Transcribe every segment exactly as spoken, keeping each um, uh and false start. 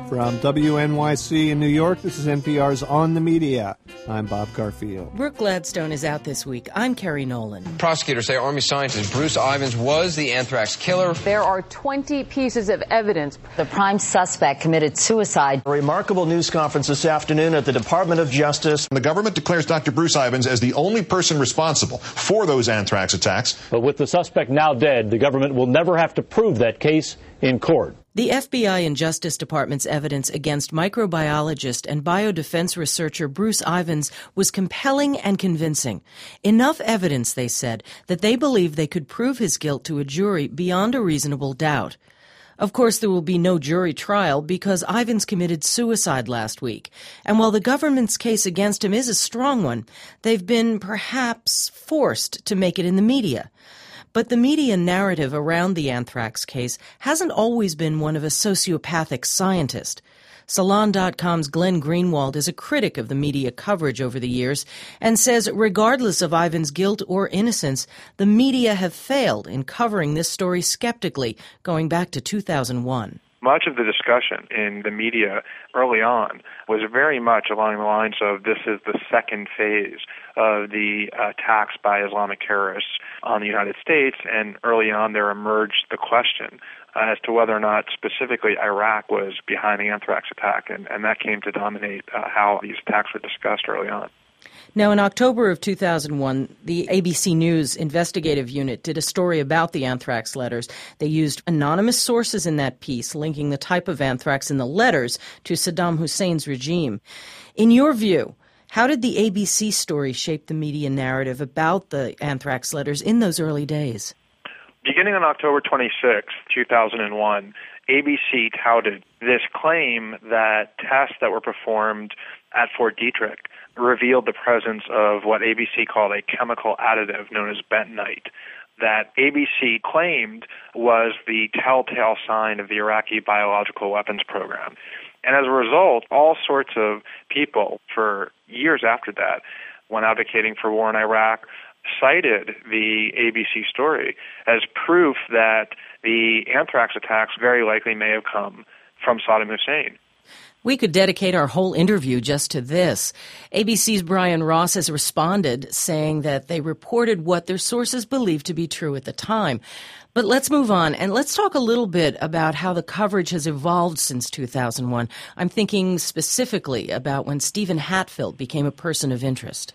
From W N Y C in New York, this is N P R's On the Media. I'm Bob Garfield. Brooke Gladstone is out this week. I'm Kerry Nolan. Prosecutors say Army scientist Bruce Ivins was the anthrax killer. There are twenty pieces of evidence. The prime suspect committed suicide. A remarkable news conference this afternoon at the Department of Justice. The government declares Doctor Bruce Ivins as the only person responsible for those anthrax attacks. But with the suspect now dead, the government will never have to prove that case in court. The F B I and Justice Department's evidence against microbiologist and biodefense researcher Bruce Ivins was compelling and convincing. Enough evidence, they said, that they believe they could prove his guilt to a jury beyond a reasonable doubt. Of course, there will be no jury trial because Ivins committed suicide last week. And while the government's case against him is a strong one, they've been perhaps forced to make it in the media. But the media narrative around the anthrax case hasn't always been one of a sociopathic scientist. Salon dot com's Glenn Greenwald is a critic of the media coverage over the years and says regardless of Ivins' guilt or innocence, the media have failed in covering this story skeptically going back to two thousand one. Much of the discussion in the media early on was very much along the lines of this is the second phase of the attacks by Islamic terrorists on the United States, and early on there emerged the question uh, as to whether or not specifically Iraq was behind the anthrax attack, and, and that came to dominate uh, how these attacks were discussed early on. Now, in October of two thousand one, the A B C News investigative unit did a story about the anthrax letters. They used anonymous sources in that piece, linking the type of anthrax in the letters to Saddam Hussein's regime. In your view, how did the A B C story shape the media narrative about the anthrax letters in those early days? Beginning on October twenty-sixth, two thousand one, A B C touted this claim that tests that were performed at Fort Detrick revealed the presence of what A B C called a chemical additive known as bentonite, that A B C claimed was the telltale sign of the Iraqi biological weapons program. And as a result, all sorts of people for years after that, when advocating for war in Iraq, cited the A B C story as proof that the anthrax attacks very likely may have come from Saddam Hussein. We could dedicate our whole interview just to this. A B C's Brian Ross has responded, saying that they reported what their sources believed to be true at the time. But let's move on, and let's talk a little bit about how the coverage has evolved since two thousand one. I'm thinking specifically about when Stephen Hatfield became a person of interest.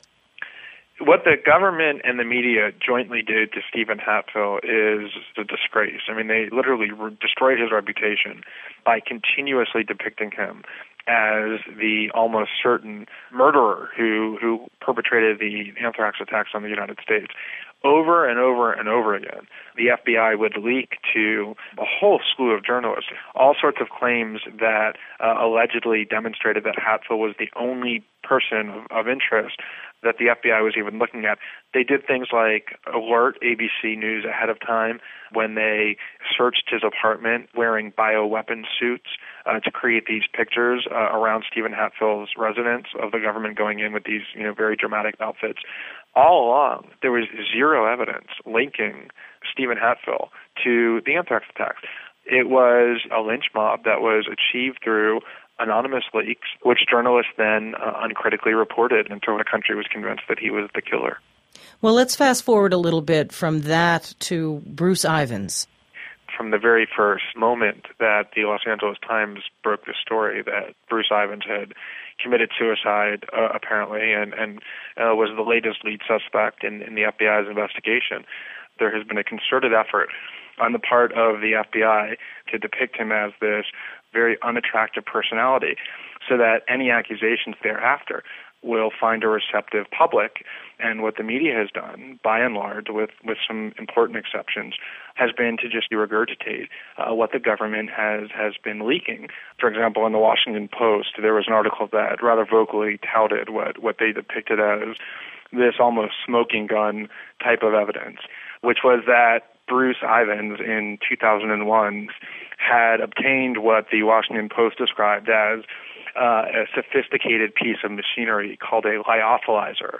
What the government and the media jointly did to Stephen Hatfield is a disgrace. I mean, they literally re- destroyed his reputation by continuously depicting him as the almost certain murderer who, who perpetrated the anthrax attacks on the United States. Over and over and over again, the F B I would leak to a whole slew of journalists all sorts of claims that uh, allegedly demonstrated that Hatfield was the only person of, of interest that the F B I was even looking at. They did things like alert A B C News ahead of time when they searched his apartment wearing bioweapon suits uh, to create these pictures uh, around Stephen Hatfield's residence of the government going in with these, you know, very dramatic outfits. All along, there was zero evidence linking Stephen Hatfield to the anthrax attacks. It was a lynch mob that was achieved through anonymous leaks, which journalists then uh, uncritically reported until the country was convinced that he was the killer. Well, let's fast forward a little bit from that to Bruce Ivins. From the very first moment that the Los Angeles Times broke the story that Bruce Ivins had committed suicide, uh, apparently, and, and uh, was the latest lead suspect in, in the F B I's investigation, there has been a concerted effort on the part of the F B I to depict him as this very unattractive personality so that any accusations thereafter will find a receptive public. And what the media has done, by and large, with, with some important exceptions, has been to just regurgitate uh, what the government has, has been leaking. For example, in the Washington Post, there was an article that rather vocally touted what, what they depicted as this almost smoking gun type of evidence, which was that Bruce Ivins in two thousand one had obtained what the Washington Post described as uh, a sophisticated piece of machinery called a lyophilizer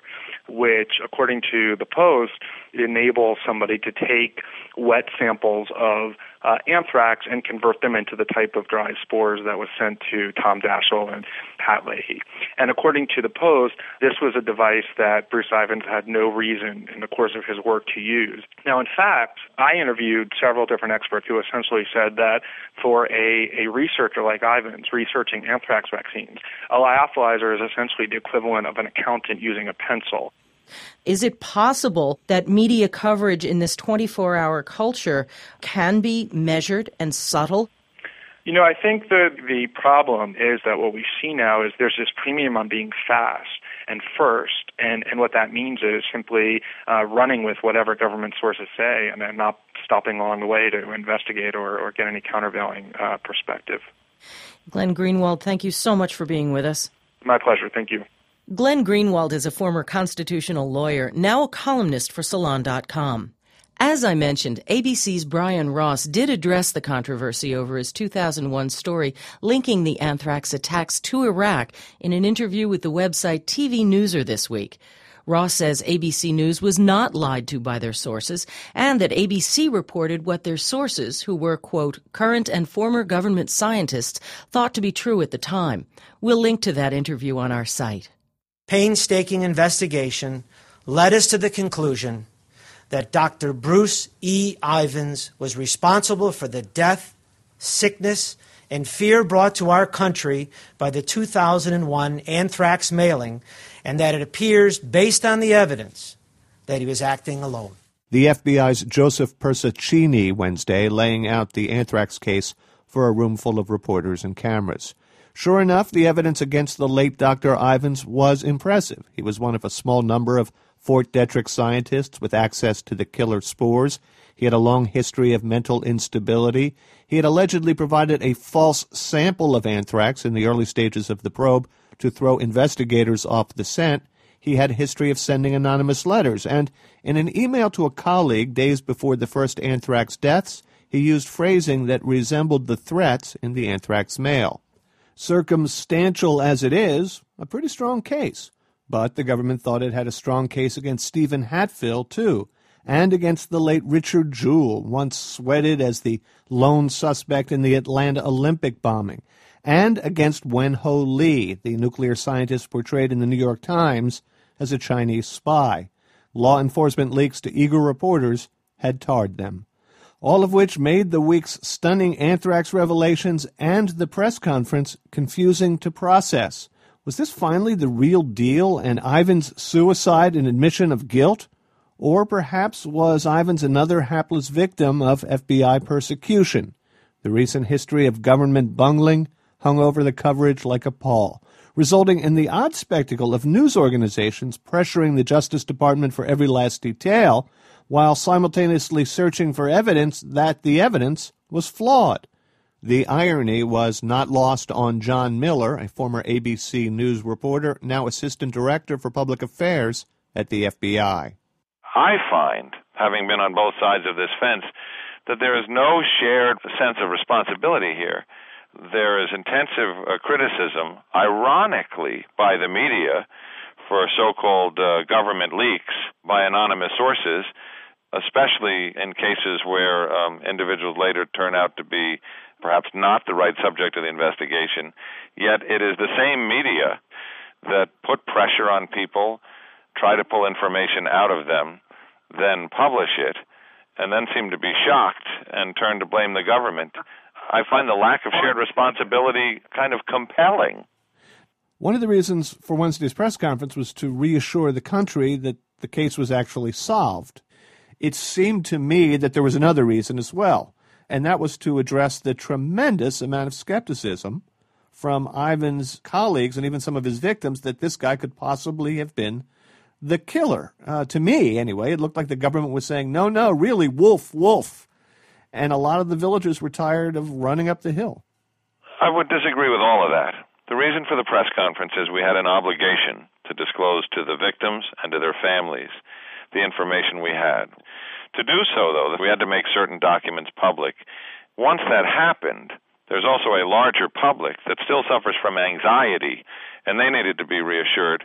which, according to the Post, enables somebody to take wet samples of uh, anthrax and convert them into the type of dry spores that was sent to Tom Daschle and Pat Leahy. And according to the Post, this was a device that Bruce Ivins had no reason in the course of his work to use. Now, in fact, I interviewed several different experts who essentially said that for a, a researcher like Ivins researching anthrax vaccines, a lyophilizer is essentially the equivalent of an accountant using a pencil. Is it possible that media coverage in this twenty-four hour culture can be measured and subtle? You know, I think that the problem is that what we see now is there's this premium on being fast and first, and, and what that means is simply uh, running with whatever government sources say and then not stopping along the way to investigate or, or get any countervailing uh, perspective. Glenn Greenwald, thank you so much for being with us. My pleasure. Thank you. Glenn Greenwald is a former constitutional lawyer, now a columnist for Salon dot com. As I mentioned, A B C's Brian Ross did address the controversy over his two thousand one story linking the anthrax attacks to Iraq in an interview with the website T V Newser this week. Ross says A B C News was not lied to by their sources and that A B C reported what their sources, who were, quote, current and former government scientists, thought to be true at the time. We'll link to that interview on our site. Painstaking investigation led us to the conclusion that Doctor Bruce E. Ivins was responsible for the death, sickness, and fear brought to our country by the two thousand one anthrax mailing, and that it appears, based on the evidence, that he was acting alone. The F B I's Joseph Persaccini Wednesday laying out the anthrax case for a room full of reporters and cameras. Sure enough, the evidence against the late Doctor Ivins was impressive. He was one of a small number of Fort Detrick scientists with access to the killer spores. He had a long history of mental instability. He had allegedly provided a false sample of anthrax in the early stages of the probe to throw investigators off the scent. He had a history of sending anonymous letters, and in an email to a colleague days before the first anthrax deaths, he used phrasing that resembled the threats in the anthrax mail. Circumstantial as it is, a pretty strong case. But the government thought it had a strong case against Stephen Hatfill, too, and against the late Richard Jewell, once sweated as the lone suspect in the Atlanta Olympic bombing, and against Wen-Ho Lee, the nuclear scientist portrayed in the New York Times as a Chinese spy. Law enforcement leaks to eager reporters had tarred them. All of which made the week's stunning anthrax revelations and the press conference confusing to process. Was this finally the real deal and Ivins' suicide an admission of guilt? Or perhaps was Ivins another hapless victim of F B I persecution? The recent history of government bungling hung over the coverage like a pall, resulting in the odd spectacle of news organizations pressuring the Justice Department for every last detail, while simultaneously searching for evidence that the evidence was flawed. The irony was not lost on John Miller, a former A B C News reporter, now Assistant Director for Public Affairs at the F B I. I find, having been on both sides of this fence, that there is no shared sense of responsibility here. There is intensive uh, criticism, ironically, by the media for so-called uh, government leaks by anonymous sources, especially in cases where um, individuals later turn out to be perhaps not the right subject of the investigation. Yet it is the same media that put pressure on people, try to pull information out of them, then publish it, and then seem to be shocked and turn to blame the government. I find the lack of shared responsibility kind of compelling. One of the reasons for Wednesday's press conference was to reassure the country that the case was actually solved. It seemed to me that there was another reason as well, and that was to address the tremendous amount of skepticism from Ivins' colleagues and even some of his victims that this guy could possibly have been the killer. Uh, to me, anyway, it looked like the government was saying, no, no, really, wolf, wolf. And a lot of the villagers were tired of running up the hill. I would disagree with all of that. The reason for the press conference is we had an obligation to disclose to the victims and to their families the information we had. To do so, though, we had to make certain documents public. Once that happened, there's also a larger public that still suffers from anxiety, and they needed to be reassured.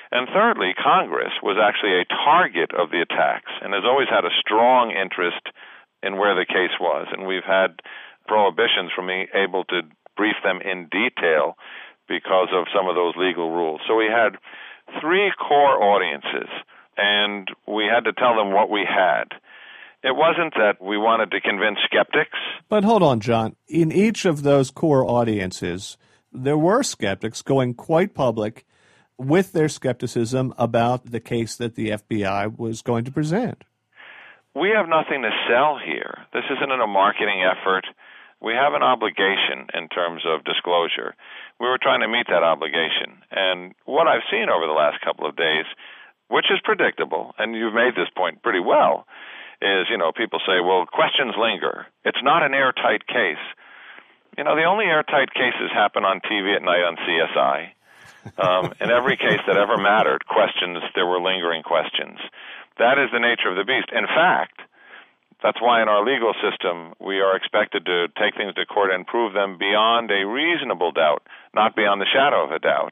And thirdly, Congress was actually a target of the attacks and has always had a strong interest in where the case was. And we've had prohibitions from being able to brief them in detail because of some of those legal rules. So we had three core audiences, and we had to tell them what we had. It wasn't that we wanted to convince skeptics. But hold on, John. In each of those core audiences, there were skeptics going quite public with their skepticism about the case that the F B I was going to present. We have nothing to sell here. This isn't a marketing effort. We have an obligation in terms of disclosure. We were trying to meet that obligation. And what I've seen over the last couple of days, which is predictable, and you've made this point pretty well, is, you know, people say, well, questions linger. It's not an airtight case. You know, the only airtight cases happen on T V at night on C S I. Um, in every case that ever mattered, questions, there were lingering questions. That is the nature of the beast. In fact, that's why in our legal system we are expected to take things to court and prove them beyond a reasonable doubt, not beyond the shadow of a doubt.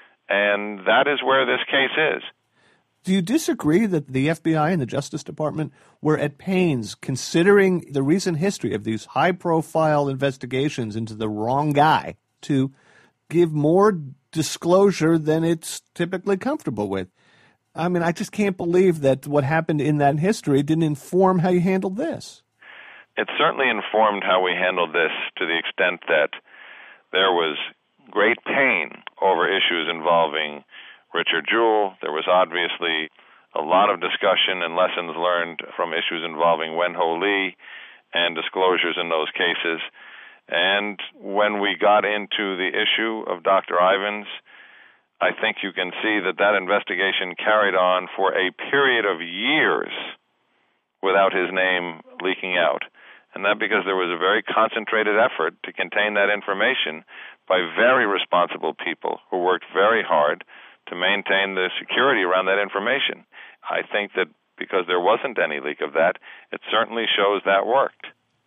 And that is where this case is. Do you disagree that the F B I and the Justice Department were at pains, considering the recent history of these high-profile investigations into the wrong guy, to give more disclosure than it's typically comfortable with? I mean, I just can't believe that what happened in that history didn't inform how you handled this. It certainly informed how we handled this to the extent that there was great pain over issues involving Richard Jewell. There was obviously a lot of discussion and lessons learned from issues involving Wen-Ho Lee and disclosures in those cases. And when we got into the issue of Doctor Ivins, I think you can see that that investigation carried on for a period of years without his name leaking out. And that because there was a very concentrated effort to contain that information by very responsible people who worked very hard to maintain the security around that information. I think that because there wasn't any leak of that, it certainly shows that worked.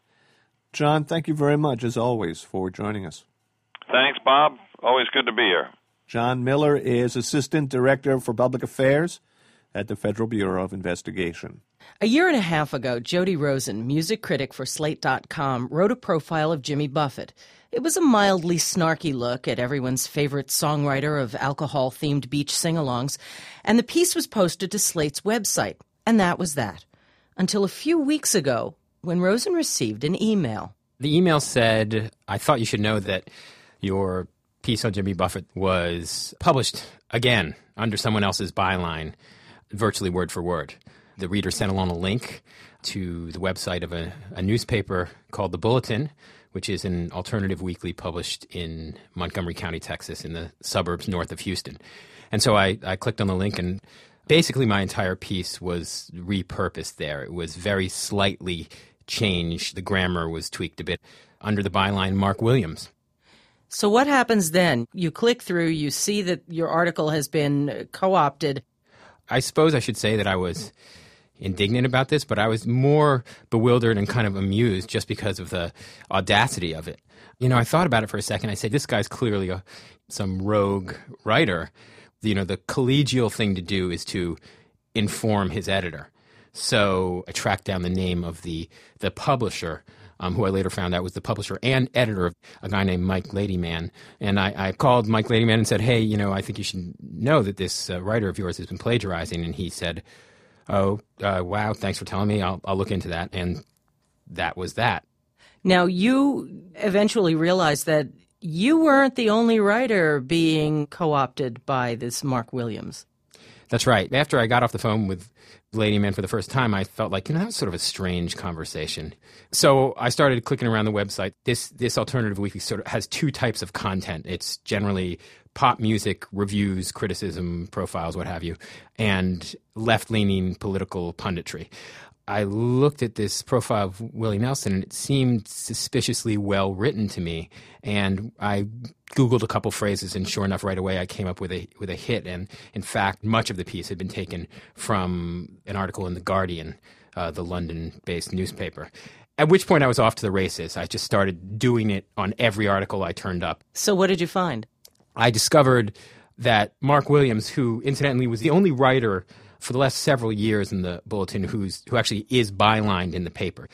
John, thank you very much, as always, for joining us. Thanks, Bob. Always good to be here. John Miller is Assistant Director for Public Affairs at the Federal Bureau of Investigation. A year and a half ago, Jody Rosen, music critic for Slate dot com, wrote a profile of Jimmy Buffett. It was a mildly snarky look at everyone's favorite songwriter of alcohol-themed beach sing-alongs, and the piece was posted to Slate's website, and that was that. Until a few weeks ago, when Rosen received an email. The email said, I thought you should know that your piece on Jimmy Buffett was published again under someone else's byline, virtually word for word. The reader sent along a link to the website of a, a newspaper called The Bulletin, which is an alternative weekly published in Montgomery County, Texas, in the suburbs north of Houston. And so I, I clicked on the link, and basically my entire piece was repurposed there. It was very slightly changed. The grammar was tweaked a bit under the byline Mark Williams. So what happens then? You click through, you see that your article has been co-opted. I suppose I should say that I was indignant about this, but I was more bewildered and kind of amused just because of the audacity of it. You know, I thought about it for a second. I said, this guy's clearly a, some rogue writer. You know, the collegial thing to do is to inform his editor. So I tracked down the name of the the publisher, um, who I later found out was the publisher and editor of a guy named Mike Ladyman. And I, I called Mike Ladyman and said, hey, you know, I think you should know that this uh, writer of yours has been plagiarizing. And he said, oh, uh, wow, thanks for telling me. I'll, I'll look into that. And that was that. Now, you eventually realized that you weren't the only writer being co-opted by this Mark Williams. That's right. After I got off the phone with Ladyman for the first time, I felt like, you know, that was sort of a strange conversation. So I started clicking around the website. This this alternative weekly sort of has two types of content. It's generally pop music, reviews, criticism, profiles, what have you, and left-leaning political punditry. I looked at this profile of Willie Nelson, and it seemed suspiciously well written to me. And I Googled a couple phrases, and sure enough, right away I came up with a with a hit. And in fact, much of the piece had been taken from an article in The Guardian, uh, the London-based newspaper. At which point I was off to the races. I just started doing it on every article I turned up. So what did you find? I discovered that Mark Williams, who incidentally was the only writer for the last several years in the Bulletin who's who actually is bylined in the paper,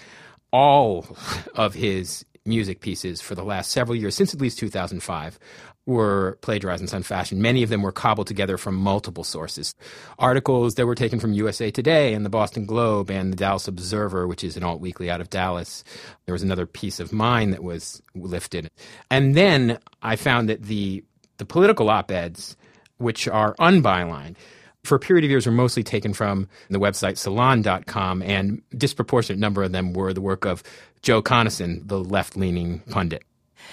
all of his music pieces for the last several years, since at least two thousand five, were plagiarized in some fashion. Many of them were cobbled together from multiple sources. Articles that were taken from U S A Today and the Boston Globe and the Dallas Observer, which is an alt weekly out of Dallas. There was another piece of mine that was lifted. And then I found that the the political op-eds, which are unbylined, for a period of years were mostly taken from the website salon dot com, and a disproportionate number of them were the work of Joe Conason, the left-leaning pundit.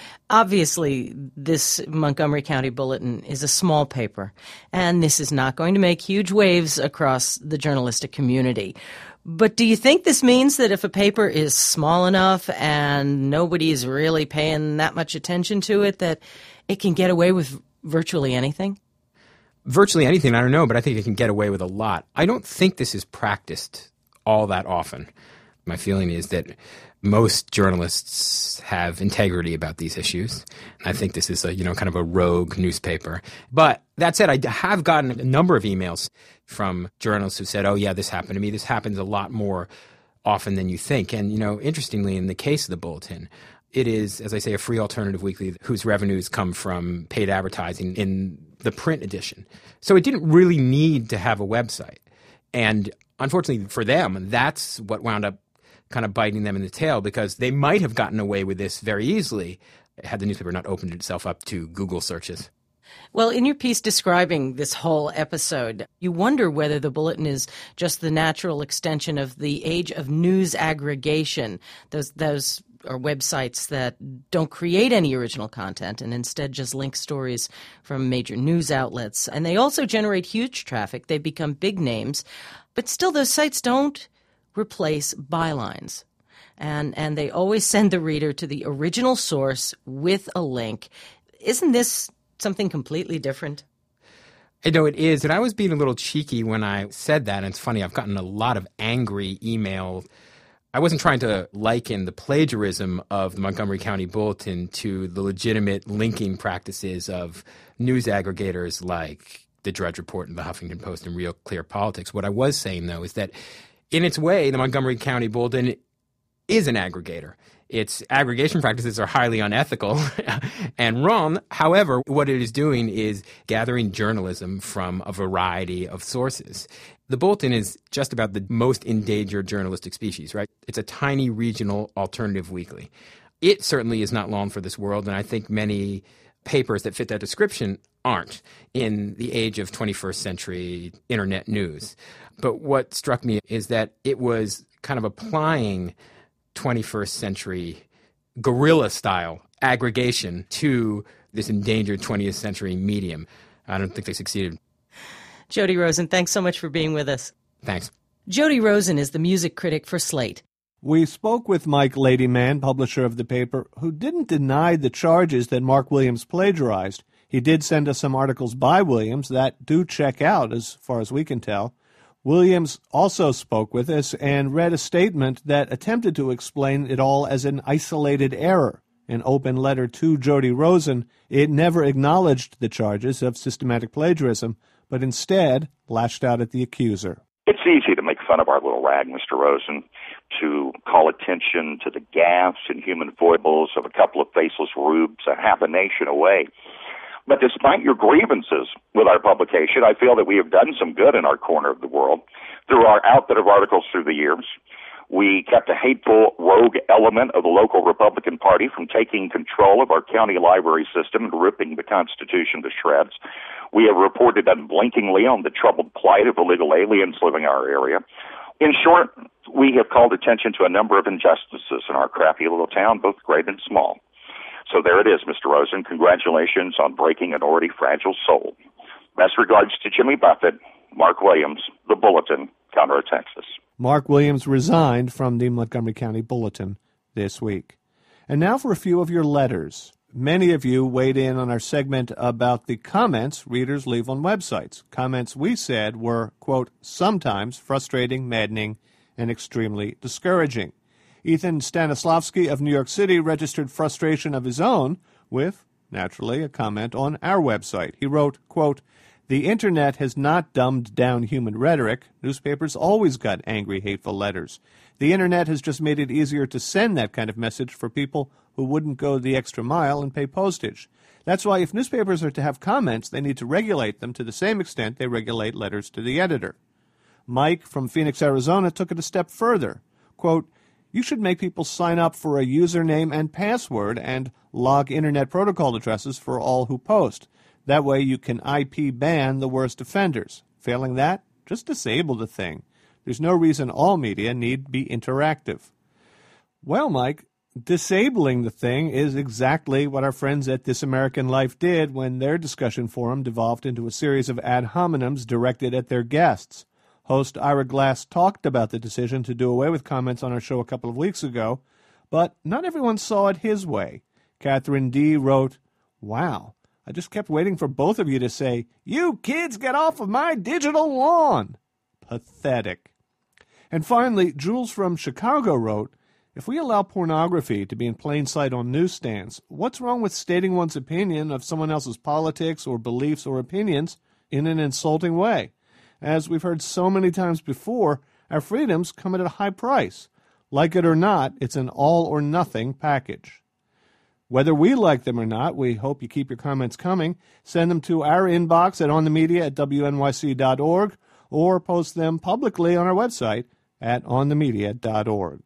Obviously, this Montgomery County Bulletin is a small paper, and this is not going to make huge waves across the journalistic community. But do you think this means that if a paper is small enough and nobody is really paying that much attention to it, that it can get away with virtually anything? Virtually anything, I don't know, but I think it can get away with a lot. I don't think this is practiced all that often. My feeling is that most journalists have integrity about these issues. I think this is a, you know, kind of a rogue newspaper. But that said, I have gotten a number of emails from journalists who said, oh, yeah, this happened to me. This happens a lot more often than you think. And, you know, interestingly, in the case of the Bulletin, it is, as I say, a free alternative weekly whose revenues come from paid advertising in the print edition. So it didn't really need to have a website. And unfortunately for them, that's what wound up kind of biting them in the tail, because they might have gotten away with this very easily had the newspaper not opened itself up to Google searches. Well, in your piece describing this whole episode, you wonder whether the Bulletin is just the natural extension of the age of news aggregation, those those are websites that don't create any original content and instead just link stories from major news outlets. And they also generate huge traffic. They become big names. But still, those sites don't replace bylines. And and they always send the reader to the original source with a link. Isn't this something completely different? I know it is, and I was being a little cheeky when I said that. And it's funny, I've gotten a lot of angry email. I wasn't trying to liken the plagiarism of the Montgomery County Bulletin to the legitimate linking practices of news aggregators like the Drudge Report and the Huffington Post and Real Clear Politics. What I was saying, though, is that in its way, the Montgomery County Bulletin is an aggregator. Its aggregation practices are highly unethical and wrong. However, what it is doing is gathering journalism from a variety of sources. The Bulletin is just about the most endangered journalistic species, right? It's a tiny regional alternative weekly. It certainly is not long for this world, and I think many papers that fit that description aren't in the age of twenty-first century internet news. But what struck me is that it was kind of applying twenty-first century guerrilla-style aggregation to this endangered twentieth century medium. I don't think they succeeded. Jody Rosen, thanks so much for being with us. Thanks. Jody Rosen is the music critic for Slate. We spoke with Mike Ladyman, publisher of the paper, who didn't deny the charges that Mark Williams plagiarized. He did send us some articles by Williams that do check out, as far as we can tell. Williams also spoke with us and read a statement that attempted to explain it all as an isolated error. An open letter to Jody Rosen, it never acknowledged the charges of systematic plagiarism, but instead lashed out at the accuser. It's easy to make fun of our little rag, Mister Rosen, to call attention to the gaffes and human foibles of a couple of faceless rubes a half a nation away. But despite your grievances with our publication, I feel that we have done some good in our corner of the world through our output of articles through the years. We kept a hateful rogue element of the local Republican Party from taking control of our county library system and ripping the Constitution to shreds. We have reported unblinkingly on the troubled plight of illegal aliens living in our area. In short, we have called attention to a number of injustices in our crappy little town, both great and small. So there it is, Mister Rosen. Congratulations on breaking an already fragile soul. Best regards to Jimmy Buffett, Mark Williams, The Bulletin, Conroe, Texas. Mark Williams resigned from the Montgomery County Bulletin this week. And now for a few of your letters. Many of you weighed in on our segment about the comments readers leave on websites. Comments we said were, quote, sometimes frustrating, maddening, and extremely discouraging. Ethan Stanislavski of New York City registered frustration of his own with naturally, a comment on our website. He wrote, quote, "The Internet has not dumbed down human rhetoric. Newspapers always got angry, hateful letters. The Internet has just made it easier to send that kind of message for people who wouldn't go the extra mile and pay postage. That's why if newspapers are to have comments, they need to regulate them to the same extent they regulate letters to the editor." Mike from Phoenix, Arizona took it a step further. Quote, "You should make people sign up for a username and password and log Internet protocol addresses for all who post. That way you can I P ban the worst offenders. Failing that, just disable the thing. There's no reason all media need be interactive." Well, Mike, disabling the thing is exactly what our friends at This American Life did when their discussion forum devolved into a series of ad hominems directed at their guests. Host Ira Glass talked about the decision to do away with comments on our show a couple of weeks ago, but not everyone saw it his way. Catherine D. wrote, "Wow, I just kept waiting for both of you to say, 'You kids, get off of my digital lawn.' Pathetic." And finally, Jules from Chicago wrote, "If we allow pornography to be in plain sight on newsstands, what's wrong with stating one's opinion of someone else's politics or beliefs or opinions in an insulting way? As we've heard so many times before, our freedoms come at a high price. Like it or not, it's an all-or-nothing package." Whether we like them or not, we hope you keep your comments coming. Send them to our inbox at onthemedia at W N Y C dot org or post them publicly on our website at on the media dot org.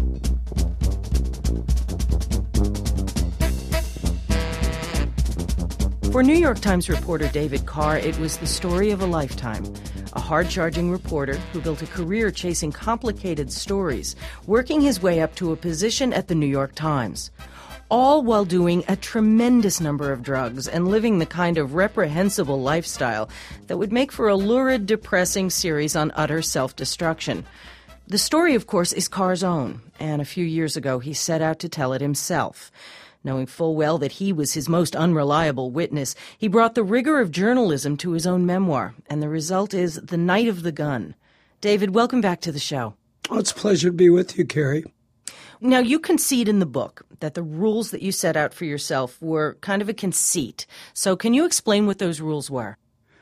For New York Times reporter David Carr, it was the story of a lifetime. A hard-charging reporter who built a career chasing complicated stories, working his way up to a position at the New York Times. All while doing a tremendous number of drugs and living the kind of reprehensible lifestyle that would make for a lurid, depressing series on utter self-destruction. The story, of course, is Carr's own, and a few years ago he set out to tell it himself. Knowing full well that he was his most unreliable witness, he brought the rigor of journalism to his own memoir, and the result is The Night of the Gun. David, welcome back to the show. Oh, it's a pleasure to be with you, Carrie. Now, you concede in the book that the rules that you set out for yourself were kind of a conceit. So can you explain what those rules were?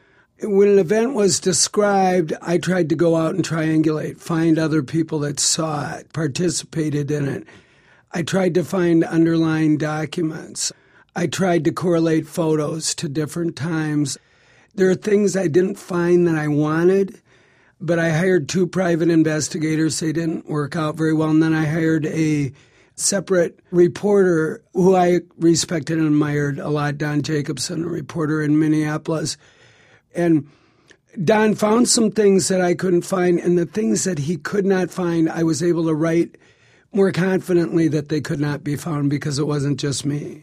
When an event was described, I tried to go out and triangulate, find other people that saw it, participated in it. I tried to find underlying documents. I tried to correlate photos to different times. There are things I didn't find that I wanted, but I hired two private investigators. They didn't work out very well. And then I hired a separate reporter who I respected and admired a lot, Don Jacobson, a reporter in Minneapolis. And Don found some things that I couldn't find, and the things that he could not find, I was able to write more confidently that they could not be found because it wasn't just me.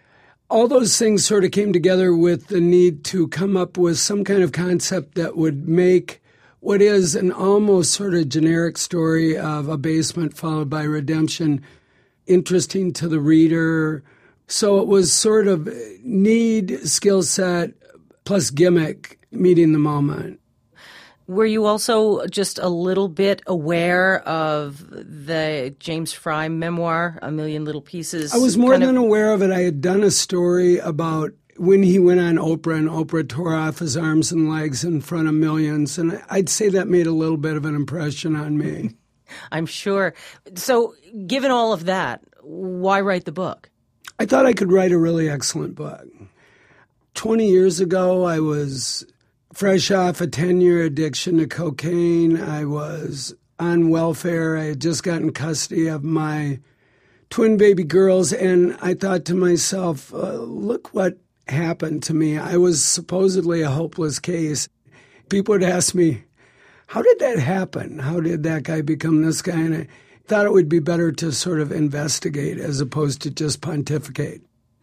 All those things sort of came together with the need to come up with some kind of concept that would make what is an almost sort of generic story of abasement followed by redemption interesting to the reader. So it was sort of need, skill set, plus gimmick meeting the moment. Were you also just a little bit aware of the James Frey memoir, A Million Little Pieces? I was more than of... aware of it. I had done a story about when he went on Oprah, and Oprah tore off his arms and legs in front of millions. And I'd say that made a little bit of an impression on me. I'm sure. So given all of that, why write the book? I thought I could write a really excellent book. Twenty years ago, I was fresh off a ten-year addiction to cocaine. I was on welfare. I had just gotten custody of my twin baby girls, and I thought to myself, uh, look what happened to me. I was supposedly a hopeless case. People would ask me, how did that happen? How did that guy become this guy? And I thought it would be better to sort of investigate as opposed to just pontificate.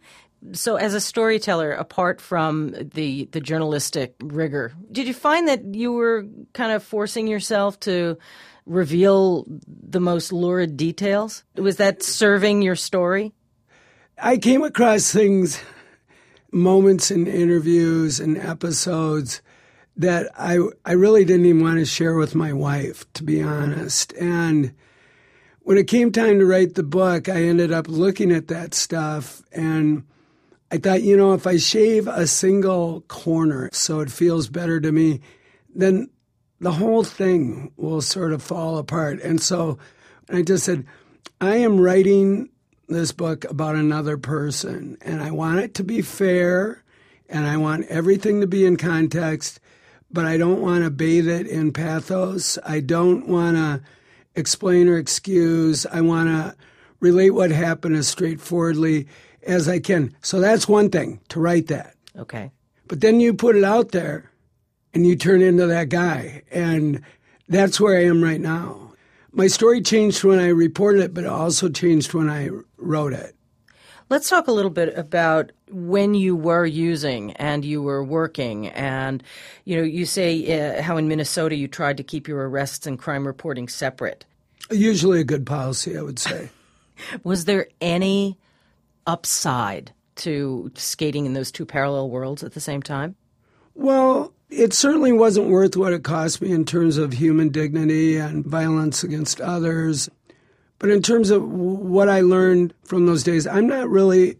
So as a storyteller, apart from the, the journalistic rigor, did you find that you were kind of forcing yourself to reveal the most lurid details? Was that serving your story? I came across things, moments in interviews and episodes that I, I really didn't even want to share with my wife, to be honest. And when it came time to write the book, I ended up looking at that stuff, and I thought, you know, if I shave a single corner so it feels better to me, then the whole thing will sort of fall apart. And so I just said, I am writing this book about another person, and I want it to be fair, and I want everything to be in context, but I don't want to bathe it in pathos. I don't want to explain or excuse. I want to relate what happened as straightforwardly as I can. So that's one thing, to write that. Okay. But then you put it out there and you turn into that guy. And that's where I am right now. My story changed when I reported it, but it also changed when I wrote it. Let's talk a little bit about when you were using and you were working. And, you know, you say uh, how in Minnesota you tried to keep your arrests and crime reporting separate. Usually a good policy, I would say. Was there any upside to skating in those two parallel worlds at the same time? Well, it certainly wasn't worth what it cost me in terms of human dignity and violence against others. But in terms of what I learned from those days, I'm not really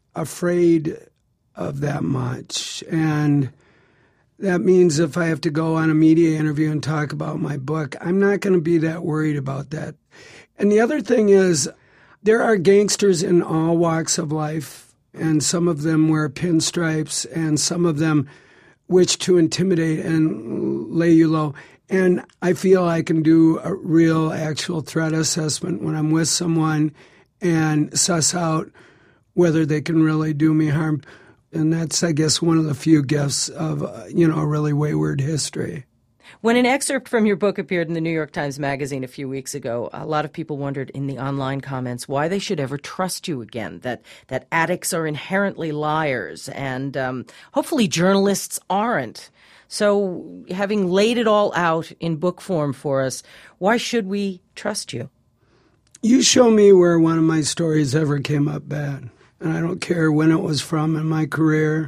afraid of that much. And that means if I have to go on a media interview and talk about my book, I'm not going to be that worried about that. And the other thing is, there are gangsters in all walks of life, and some of them wear pinstripes, and some of them wish to intimidate and lay you low. And I feel I can do a real actual threat assessment when I'm with someone and suss out whether they can really do me harm. And that's, I guess, one of the few gifts of, uh, you know, a really wayward history. When an excerpt from your book appeared in the New York Times Magazine a few weeks ago, a lot of people wondered in the online comments why they should ever trust you again, that that addicts are inherently liars, and um, hopefully journalists aren't. So having laid it all out in book form for us, why should we trust you? You show me where one of my stories ever came up bad, and I don't care when it was from in my career,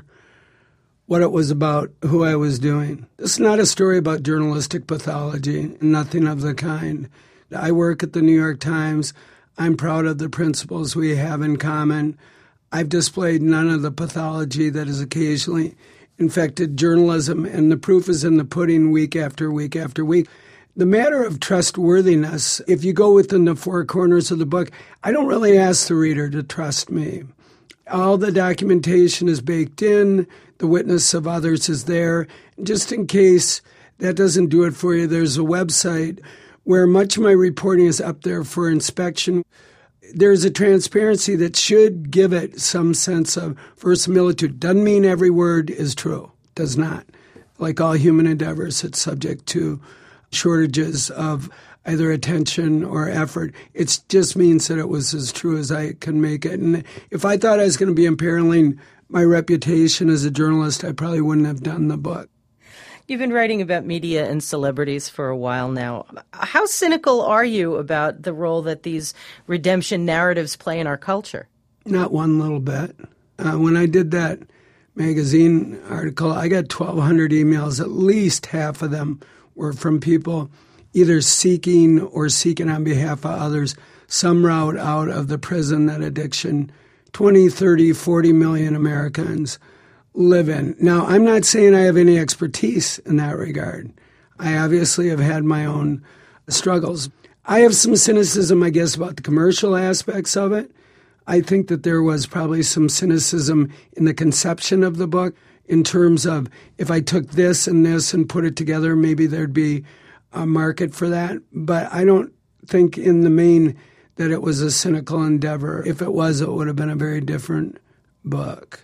what it was about, who I was doing. This is not a story about journalistic pathology, nothing of the kind. I work at the New York Times. I'm proud of the principles we have in common. I've displayed none of the pathology that has occasionally infected journalism, and the proof is in the pudding week after week after week. The matter of trustworthiness, if you go within the four corners of the book, I don't really ask the reader to trust me. All the documentation is baked in. The witness of others is there. Just in case that doesn't do it for you, there's a website where much of my reporting is up there for inspection. There's a transparency that should give it some sense of verisimilitude. Doesn't mean every word is true. Does not. Like all human endeavors, it's subject to shortages of either attention or effort. It just means that it was as true as I can make it. And if I thought I was going to be imperiling my reputation as a journalist, I probably wouldn't have done the book. You've been writing about media and celebrities for a while now. How cynical are you about the role that these redemption narratives play in our culture? Not one little bit. Uh, when I did that magazine article, I got twelve hundred emails. At least half of them were from people either seeking or seeking on behalf of others some route out of the prison that addiction twenty, thirty, forty million Americans live in. Now, I'm not saying I have any expertise in that regard. I obviously have had my own struggles. I have some cynicism, I guess, about the commercial aspects of it. I think that there was probably some cynicism in the conception of the book in terms of if I took this and this and put it together, maybe there'd be a market for that. But I don't think in the main that it was a cynical endeavor. If it was, it would have been a very different book.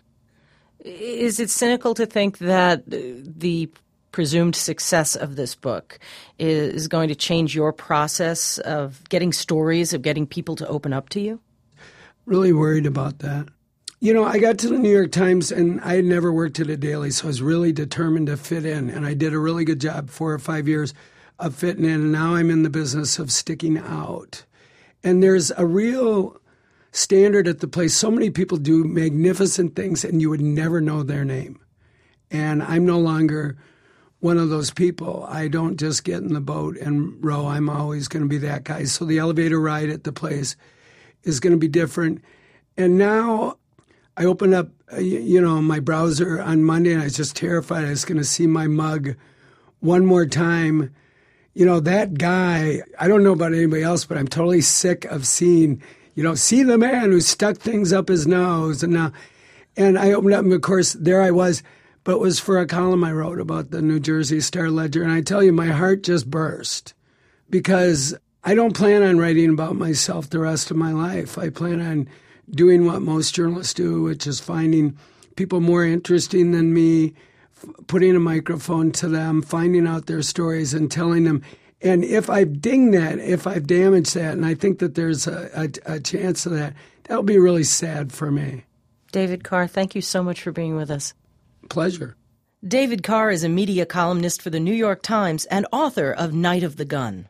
Is it cynical to think that the presumed success of this book is going to change your process of getting stories, of getting people to open up to you? Really worried about that. You know, I got to the New York Times, and I had never worked at a daily, so I was really determined to fit in. And I did a really good job, four or five years of fitting in, and now I'm in the business of sticking out. And there's a real standard at the place. So many people do magnificent things, and you would never know their name. And I'm no longer one of those people. I don't just get in the boat and row. I'm always going to be that guy. So the elevator ride at the place is going to be different. And now I opened up, you know, my browser on Monday, and I was just terrified I was going to see my mug one more time. You know, that guy, I don't know about anybody else, but I'm totally sick of seeing, you know, see the man who stuck things up his nose. And now, and I opened up, and of course, there I was, but it was for a column I wrote about the New Jersey Star-Ledger. And I tell you, my heart just burst because I don't plan on writing about myself the rest of my life. I plan on doing what most journalists do, which is finding people more interesting than me, f- putting a microphone to them, finding out their stories and telling them. And if I've dinged that, if I've damaged that, and I think that there's a, a, a chance of that, that'll be really sad for me. David Carr, thank you so much for being with us. Pleasure. David Carr is a media columnist for the New York Times and author of Night of the Gun.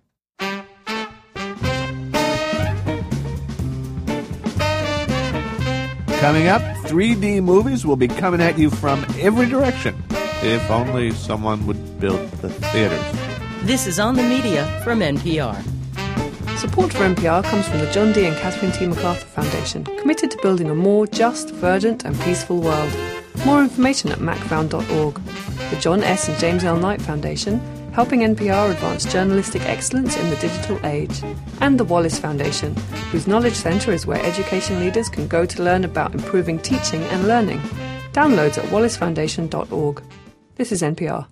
Coming up, three D movies will be coming at you from every direction. If only someone would build the theaters. This is On the Media from N P R. Support for N P R comes from the John D. and Catherine T. MacArthur Foundation, committed to building a more just, verdant and peaceful world. More information at macfound dot org. The John S. and James L. Knight Foundation, helping N P R advance journalistic excellence in the digital age. And the Wallace Foundation, whose Knowledge Centre is where education leaders can go to learn about improving teaching and learning. Downloads at wallace foundation dot org. This is N P R.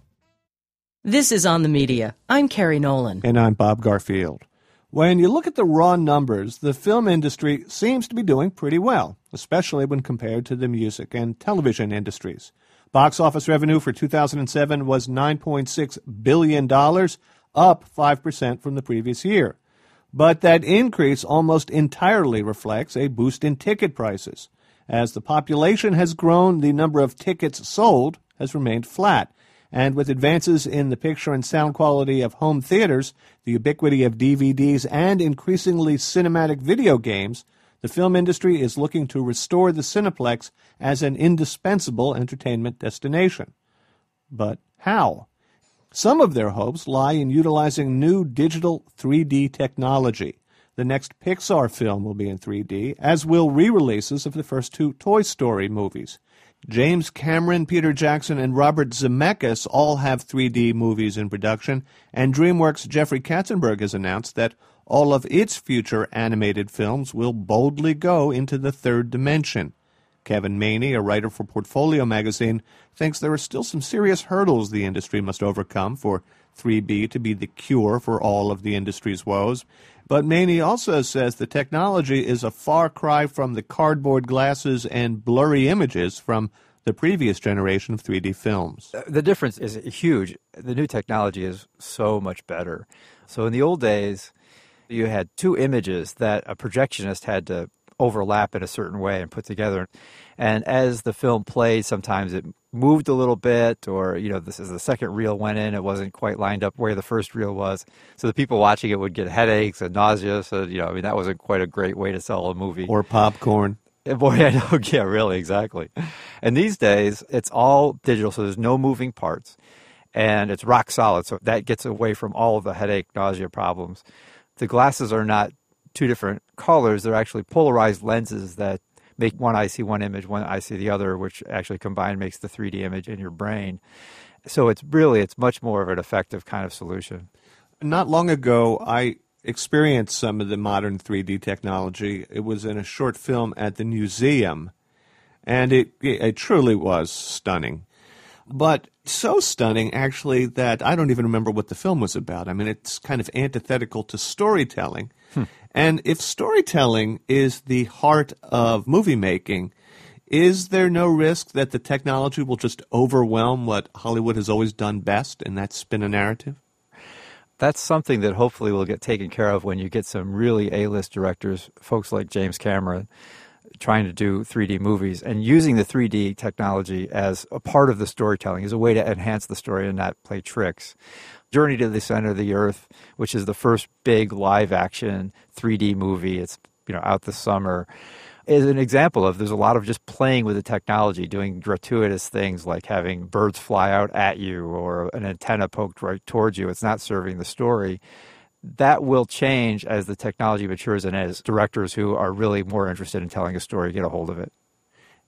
This is On the Media. I'm Carrie Nolan. And I'm Bob Garfield. When you look at the raw numbers, the film industry seems to be doing pretty well, especially when compared to the music and television industries. Box office revenue for two thousand seven was nine point six billion dollars, up five percent from the previous year. But that increase almost entirely reflects a boost in ticket prices. As the population has grown, the number of tickets sold has remained flat. And with advances in the picture and sound quality of home theaters, the ubiquity of D V Ds, and increasingly cinematic video games, the film industry is looking to restore the Cineplex as an indispensable entertainment destination. But how? Some of their hopes lie in utilizing new digital three D technology. The next Pixar film will be in three D, as will re-releases of the first two Toy Story movies. James Cameron, Peter Jackson, and Robert Zemeckis all have three D movies in production, and DreamWorks' Jeffrey Katzenberg has announced that all of its future animated films will boldly go into the third dimension. Kevin Maney, a writer for Portfolio magazine, thinks there are still some serious hurdles the industry must overcome for three D to be the cure for all of the industry's woes. But Maney also says the technology is a far cry from the cardboard glasses and blurry images from the previous generation of three D films. The difference is huge. The new technology is so much better. So in the old days, you had two images that a projectionist had to overlap in a certain way and put together. And as the film played, sometimes it moved a little bit, or, you know, this is the second reel went in, it wasn't quite lined up where the first reel was. So the people watching it would get headaches and nausea. So, you know, I mean, that wasn't quite a great way to sell a movie. Or popcorn. Boy, I know. Yeah, really, exactly. And these days, it's all digital, so there's no moving parts. And it's rock solid, so that gets away from all of the headache, nausea problems. The glasses are not two different colors. They're actually polarized lenses that make one eye see one image, one eye see the other, which actually combined makes the three D image in your brain. So it's really, it's much more of an effective kind of solution. Not long ago, I experienced some of the modern three D technology. It was in a short film at the museum, and it, it truly was stunning. But so stunning, actually, that I don't even remember what the film was about. I mean, it's kind of antithetical to storytelling. Hmm. And if storytelling is the heart of movie making, is there no risk that the technology will just overwhelm what Hollywood has always done best, and that's spin a narrative? That's something that hopefully will get taken care of when you get some really A-list directors, folks like James Cameron, trying to do three D movies and using the three D technology as a part of the storytelling, as a way to enhance the story and not play tricks. Journey to the Center of the Earth, which is the first big live-action three D movie, it's, you know, out this summer, is an example of there's a lot of just playing with the technology, doing gratuitous things like having birds fly out at you or an antenna poked right towards you. It's not serving the story. That will change as the technology matures and as directors who are really more interested in telling a story get a hold of it.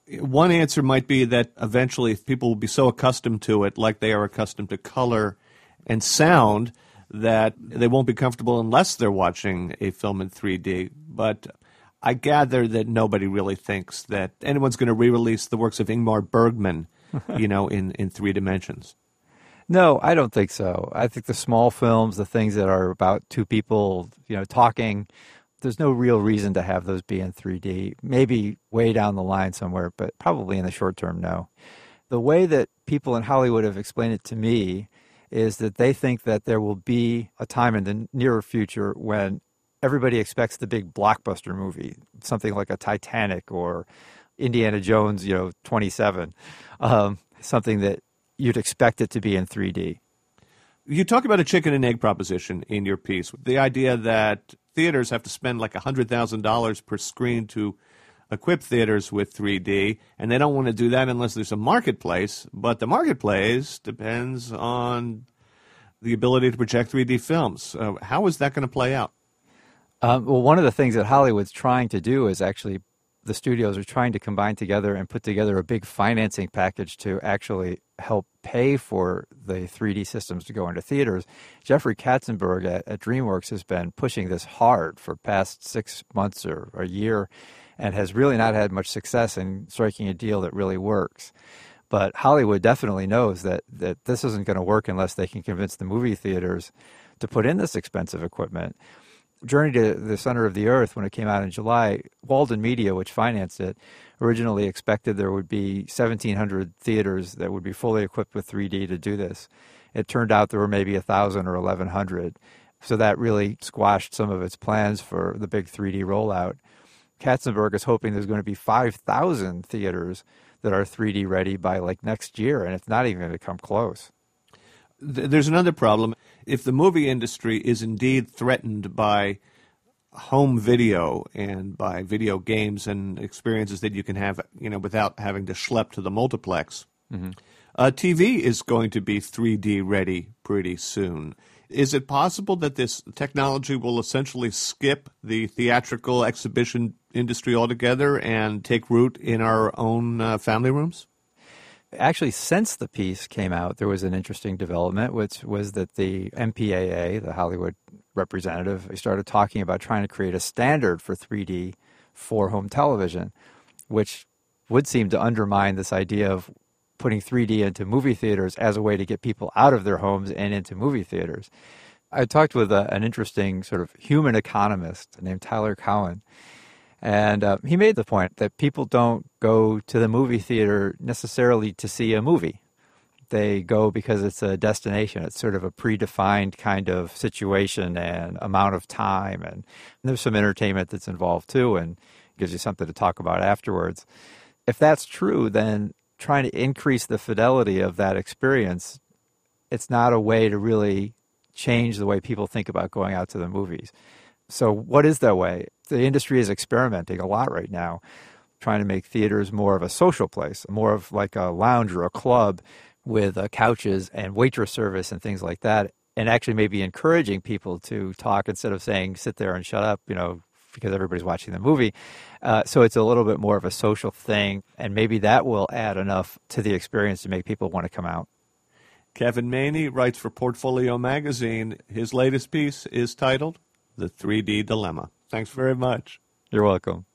One answer might be that eventually people will be so accustomed to it, like they are accustomed to color and sound, that they won't be comfortable unless they're watching a film in three D. But I gather that nobody really thinks that anyone's going to re-release the works of Ingmar Bergman, you know, in, in three dimensions. No, I don't think so. I think the small films, the things that are about two people, you know, talking, there's no real reason to have those be in three D. Maybe way down the line somewhere, but probably in the short term, no. The way that people in Hollywood have explained it to me is that they think that there will be a time in the nearer future when everybody expects the big blockbuster movie, something like a Titanic or Indiana Jones, you know, twenty-seven, um, something that you'd expect it to be in three D. You talk about a chicken and egg proposition in your piece, the idea that theaters have to spend like one hundred thousand dollars per screen to equip theaters with three D, and they don't want to do that unless there's a marketplace, but the marketplace depends on the ability to project three D films. Uh, how is that going to play out? Um, well, one of the things that Hollywood's trying to do is actually the studios are trying to combine together and put together a big financing package to actually help pay for the three D systems to go into theaters. Jeffrey Katzenberg at, at DreamWorks has been pushing this hard for past six months or a year and has really not had much success in striking a deal that really works. But Hollywood definitely knows that, that this isn't going to work unless they can convince the movie theaters to put in this expensive equipment. Journey to the Center of the Earth, when it came out in July, Walden Media, which financed it, originally expected there would be seventeen hundred theaters that would be fully equipped with three D to do this. It turned out there were maybe one thousand or eleven hundred. So that really squashed some of its plans for the big three D rollout. Katzenberg is hoping there's going to be five thousand theaters that are three D ready by like next year, and it's not even going to come close. There's another problem. If the movie industry is indeed threatened by home video and by video games and experiences that you can have, you know, without having to schlep to the multiplex, mm-hmm. uh, T V is going to be three D ready pretty soon. Is it possible that this technology will essentially skip the theatrical exhibition industry altogether and take root in our own uh, family rooms? Actually, since the piece came out, there was an interesting development, which was that the M P A A, the Hollywood representative, started talking about trying to create a standard for three D for home television, which would seem to undermine this idea of putting three D into movie theaters as a way to get people out of their homes and into movie theaters. I talked with a, an interesting sort of human economist named Tyler Cowen, and uh, he made the point that people don't go to the movie theater necessarily to see a movie. They go because it's a destination. It's sort of a predefined kind of situation and amount of time. And there's some entertainment that's involved too, and gives you something to talk about afterwards. If that's true, then trying to increase the fidelity of that experience, it's not a way to really change the way people think about going out to the movies. So what is that way? The industry is experimenting a lot right now, trying to make theaters more of a social place, more of like a lounge or a club with uh, couches and waitress service and things like that, and actually maybe encouraging people to talk instead of saying, sit there and shut up, you know, because everybody's watching the movie. Uh, so it's a little bit more of a social thing, and maybe that will add enough to the experience to make people want to come out. Kevin Maney writes for Portfolio Magazine. His latest piece is titled The three D Dilemma. Thanks very much. You're welcome.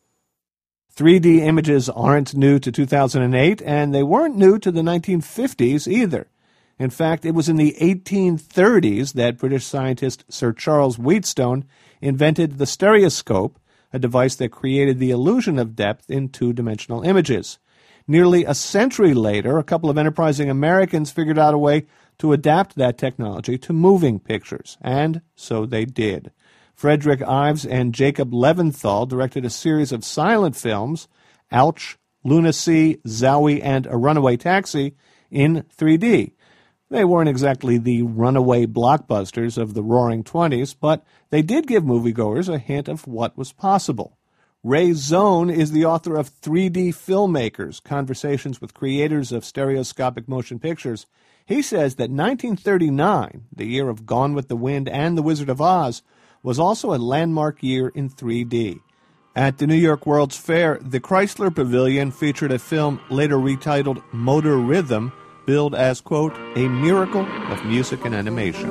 three D images aren't new to two thousand eight, and they weren't new to the nineteen fifties either. In fact, it was in the eighteen thirties that British scientist Sir Charles Wheatstone invented the stereoscope, a device that created the illusion of depth in two-dimensional images. Nearly a century later, a couple of enterprising Americans figured out a way to adapt that technology to moving pictures, and so they did. Frederick Ives and Jacob Leventhal directed a series of silent films, Ouch, Lunacy, Zowie, and A Runaway Taxi, in three D. They weren't exactly the runaway blockbusters of the Roaring Twenties, but they did give moviegoers a hint of what was possible. Ray Zone is the author of three D Filmmakers, Conversations with Creators of Stereoscopic Motion Pictures. He says that nineteen thirty-nine, the year of Gone with the Wind and The Wizard of Oz, was also a landmark year in three D. At the New York World's Fair, the Chrysler Pavilion featured a film later retitled Motor Rhythm, billed as, quote, a miracle of music and animation.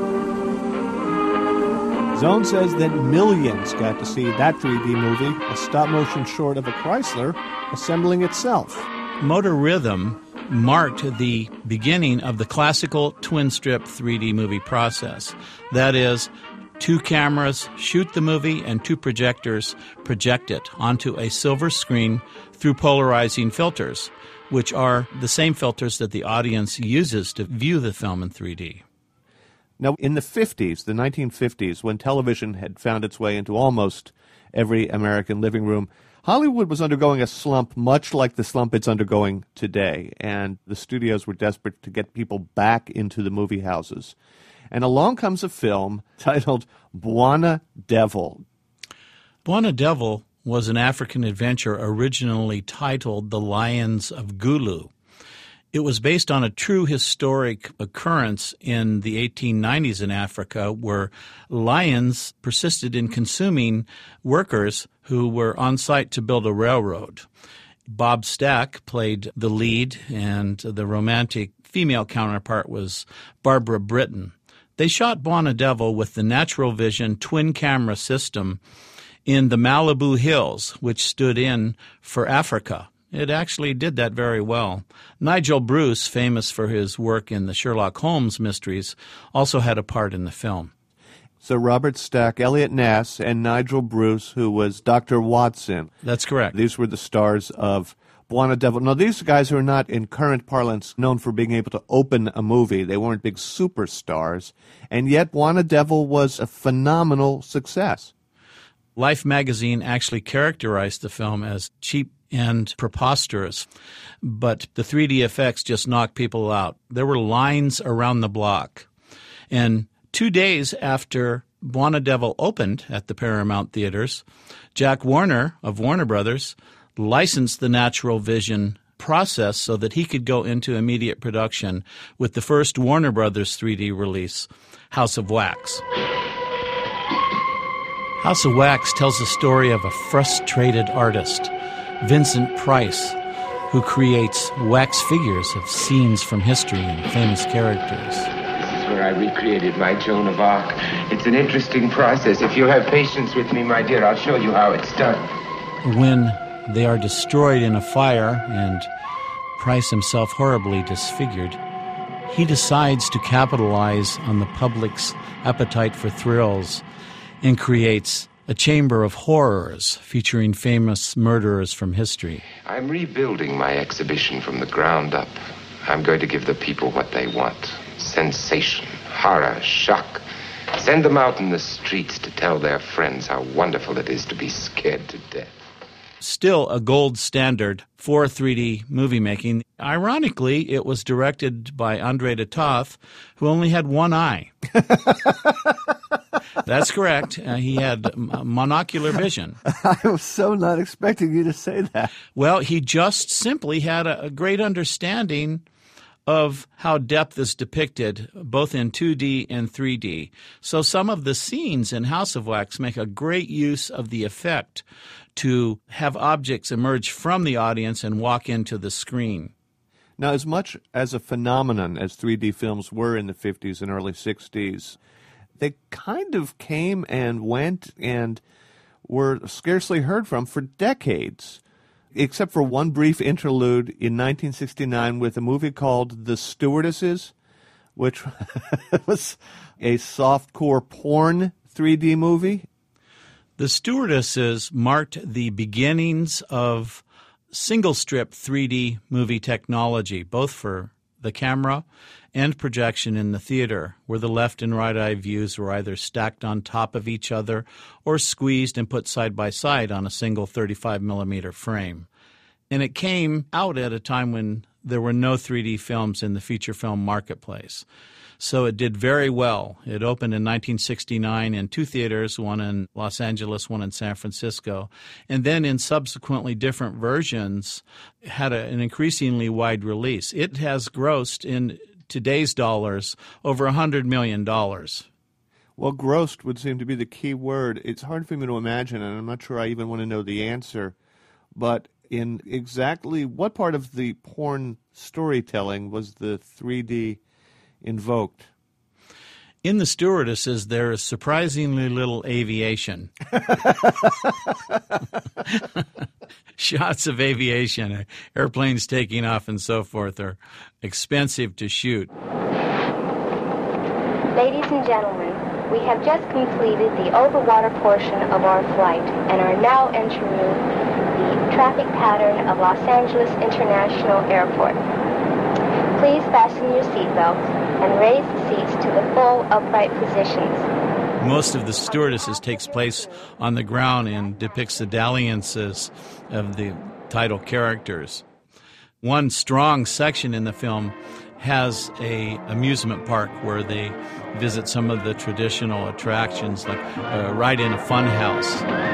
Zone says that millions got to see that three D movie, a stop-motion short of a Chrysler assembling itself. Motor Rhythm marked the beginning of the classical twin-strip three D movie process. That is, two cameras shoot the movie and two projectors project it onto a silver screen through polarizing filters, which are the same filters that the audience uses to view the film in three D. Now, in the fifties, the nineteen fifties, when television had found its way into almost every American living room, Hollywood was undergoing a slump much like the slump it's undergoing today, and the studios were desperate to get people back into the movie houses. And along comes a film titled Bwana Devil. Bwana Devil was an African adventure originally titled The Lions of Gulu. It was based on a true historic occurrence in the eighteen nineties in Africa, where lions persisted in consuming workers who were on site to build a railroad. Bob Stack played the lead, and the romantic female counterpart was Barbara Britton. They shot Bwana Devil with the Natural Vision twin camera system in the Malibu Hills, which stood in for Africa. It actually did that very well. Nigel Bruce, famous for his work in the Sherlock Holmes mysteries, also had a part in the film. So Robert Stack, Elliot Ness, and Nigel Bruce, who was Doctor Watson. That's correct. These were the stars of Bwana Devil. Now, these guys are not, in current parlance, known for being able to open a movie. They weren't big superstars. And yet, Bwana Devil was a phenomenal success. Life magazine actually characterized the film as cheap and preposterous, but the three D effects just knocked people out. There were lines around the block. And two days after Bwana Devil opened at the Paramount Theaters, Jack Warner of Warner Brothers licensed the Natural Vision process so that he could go into immediate production with the first Warner Brothers three D release, House of Wax. House of Wax tells the story of a frustrated artist, Vincent Price, who creates wax figures of scenes from history and famous characters. This is where I recreated my Joan of Arc. It's an interesting process. If you have patience with me, my dear, I'll show you how it's done. When they are destroyed in a fire and Price himself horribly disfigured, he decides to capitalize on the public's appetite for thrills and creates a chamber of horrors featuring famous murderers from history. I'm rebuilding my exhibition from the ground up. I'm going to give the people what they want. Sensation, horror, shock. Send them out in the streets to tell their friends how wonderful it is to be scared to death. Still a gold standard for three D movie making. Ironically, it was directed by André de Toth, who only had one eye. That's correct. Uh, he had monocular vision. I was so not expecting you to say that. Well, he just simply had a, a great understanding of how depth is depicted both in two D and three D. So some of the scenes in House of Wax make a great use of the effect to have objects emerge from the audience and walk into the screen. Now, as much as a phenomenon as three D films were in the fifties and early sixties, they kind of came and went and were scarcely heard from for decades, except for one brief interlude in nineteen sixty-nine with a movie called The Stewardesses, which was a softcore porn three D movie. The Stewardesses marked the beginnings of single-strip three D movie technology, both for the camera and projection in the theater, where the left and right eye views were either stacked on top of each other or squeezed and put side by side on a single thirty-five millimeter frame. And it came out at a time when there were no three D films in the feature film marketplace. So it did very well. It opened in nineteen sixty-nine in two theaters, one in Los Angeles, one in San Francisco. And then in subsequently different versions, had a, an increasingly wide release. It has grossed in today's dollars over one hundred million dollars. Well, grossed would seem to be the key word. It's hard for me to imagine, and I'm not sure I even want to know the answer. But in exactly what part of the porn storytelling was the three D invoked? In The Stewardesses, there is surprisingly little aviation. Shots of aviation, airplanes taking off and so forth, are expensive to shoot. Ladies and gentlemen, we have just completed the overwater portion of our flight and are now entering the traffic pattern of Los Angeles International Airport. Please fasten your seatbelts and raise the seats to the full upright positions. Most of The Stewardesses takes place on the ground and depicts the dalliances of the title characters. One strong section in the film has a amusement park where they visit some of the traditional attractions, like uh, right in a fun house.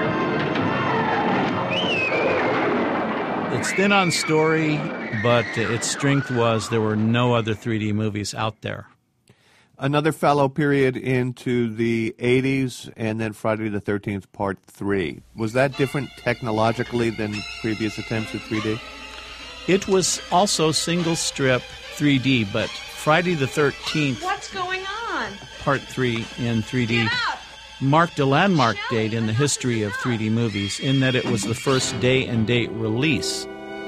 It's thin on story, but its strength was there were no other three D movies out there. Another fallow period into the eighties, and then Friday the thirteenth Part three. Was that different technologically than previous attempts at three D? It was also single strip three D, but Friday the thirteenth What's going on? Part three in three D marked a landmark date in the history of three D movies in that it was the first day and date release.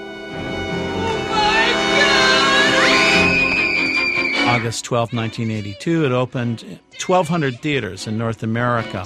August twelfth, nineteen eighty-two, it opened twelve hundred theaters in North America.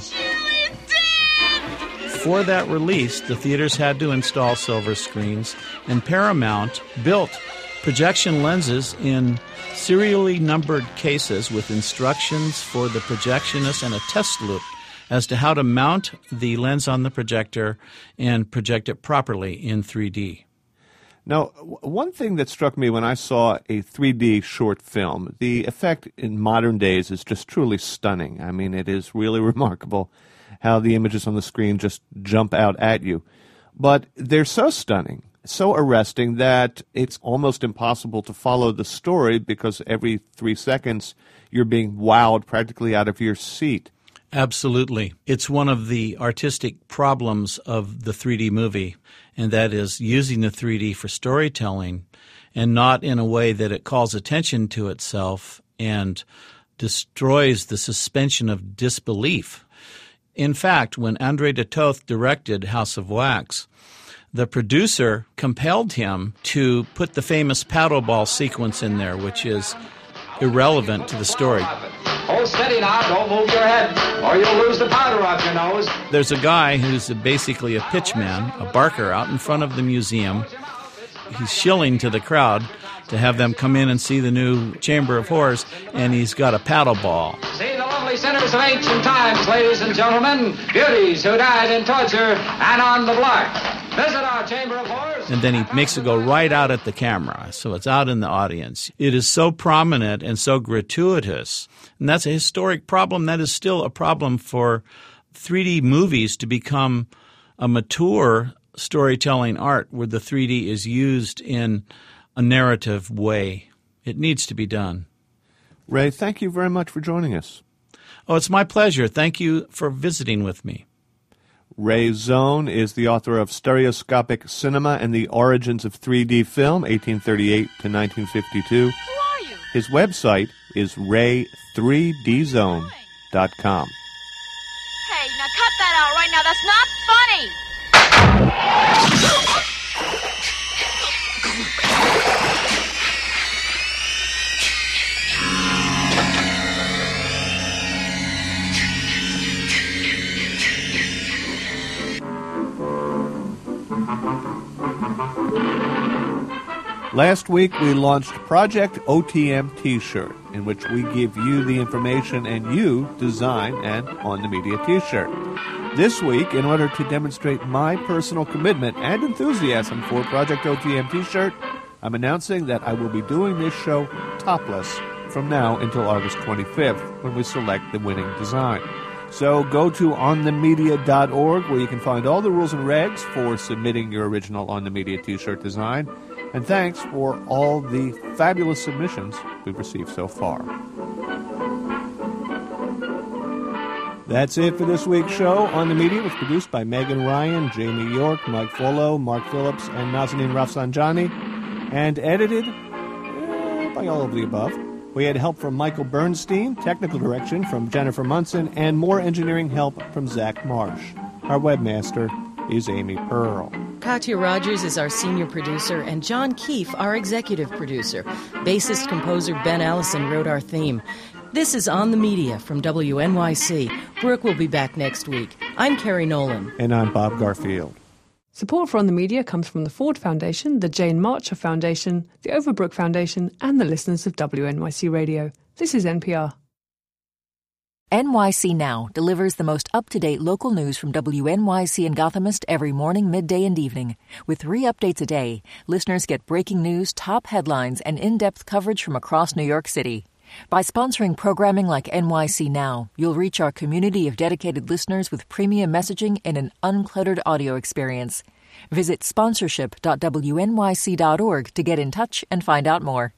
For that release, the theaters had to install silver screens, and Paramount built projection lenses in serially numbered cases with instructions for the projectionist and a test loop as to how to mount the lens on the projector and project it properly in three D. Now, one thing that struck me when I saw a three D short film, the effect in modern days is just truly stunning. I mean, it is really remarkable how the images on the screen just jump out at you. But they're so stunning, so arresting, that it's almost impossible to follow the story because every three seconds you're being wowed practically out of your seat. Absolutely. It's one of the artistic problems of the three D movie, and that is using the three D for storytelling and not in a way that it calls attention to itself and destroys the suspension of disbelief. In fact, when André de Toth directed House of Wax, the producer compelled him to put the famous paddle ball sequence in there, which is irrelevant to the story. Hold steady now, don't move your head, or you'll lose the powder off your nose. There's a guy who's basically a pitchman, a barker, out in front of the museum. He's shilling to the crowd to have them come in and see the new Chamber of Horrors, and he's got a paddle ball. See the lovely sinners of ancient times, ladies and gentlemen, beauties who died in torture and on the block. Visit our Chamber of Horrors. And then he makes it go right out at the camera, so it's out in the audience. It is so prominent and so gratuitous, and that's a historic problem. That is still a problem for three D movies to become a mature storytelling art where the three D is used in a narrative way. It needs to be done. Ray, thank you very much for joining us. Oh, it's my pleasure. Thank you for visiting with me. Ray Zone is the author of Stereoscopic Cinema and the Origins of three D Film, eighteen thirty-eight to nineteen fifty-two. Who are you? His website is ray three d zone dot com. Hey, now cut that out right now. That's not funny. Last week, we launched Project O T M T-shirt, in which we give you the information and you design an On the Media T-shirt. This week, in order to demonstrate my personal commitment and enthusiasm for Project O T M T-shirt, I'm announcing that I will be doing this show topless from now until August twenty-fifth, when we select the winning design. So go to on the media dot org, where you can find all the rules and regs for submitting your original On the Media T-shirt design. And thanks for all the fabulous submissions we've received so far. That's it for this week's show. On the Media was produced by Megan Ryan, Jamie York, Mike Follow, Mark Phillips, and Nazanin Rafsanjani, and edited eh, by all of the above. We had help from Michael Bernstein, technical direction from Jennifer Munson, and more engineering help from Zach Marsh. Our webmaster is Amy Pearl. Katya Rogers is our senior producer, and John Keefe, our executive producer. Bassist-composer Ben Allison wrote our theme. This is On the Media from W N Y C. Brooke will be back next week. I'm Carrie Nolan. And I'm Bob Garfield. Support for On the Media comes from the Ford Foundation, the Jane Marcher Foundation, the Overbrook Foundation, and the listeners of W N Y C Radio. This is N P R. N Y C Now delivers the most up-to-date local news from W N Y C and Gothamist every morning, midday, and evening. With three updates a day, listeners get breaking news, top headlines, and in-depth coverage from across New York City. By sponsoring programming like N Y C Now, you'll reach our community of dedicated listeners with premium messaging and an uncluttered audio experience. Visit sponsorship dot w n y c dot org to get in touch and find out more.